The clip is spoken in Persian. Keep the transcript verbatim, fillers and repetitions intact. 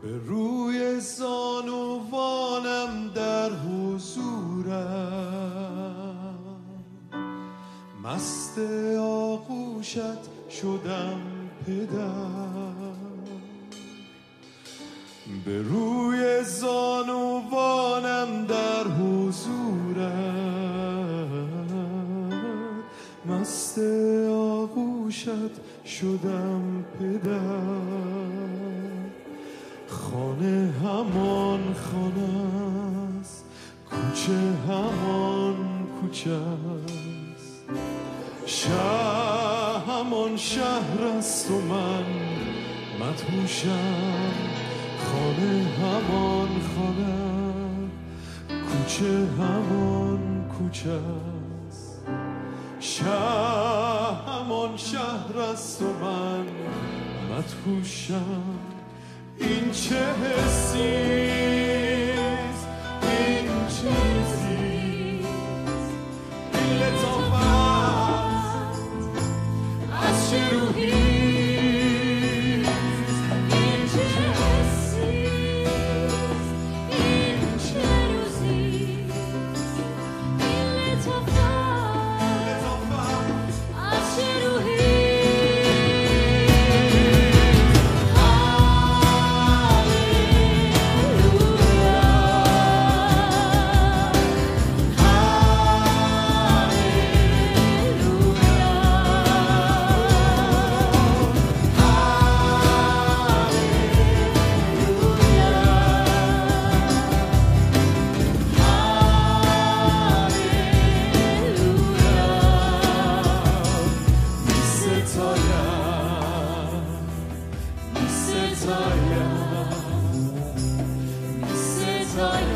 به روی زانوانم در حضورم، مست آغوشت شدم پدر. به روی زانوانم در حضورم، مست آغوشت شدم پدر. خانه همان خانه است، کوچه همان کوچه است، شهر همان شهر است و من مدهوشم. خانه همان خانه، کوچه همان کوچه است، شهر همان شهر است و من مدهوشم. این چه حسیست، این چیزیست، این لطافت از چه روحیست. این چه حسیست، این چه روزیست، این لطافت از چه روحیست. Sorry.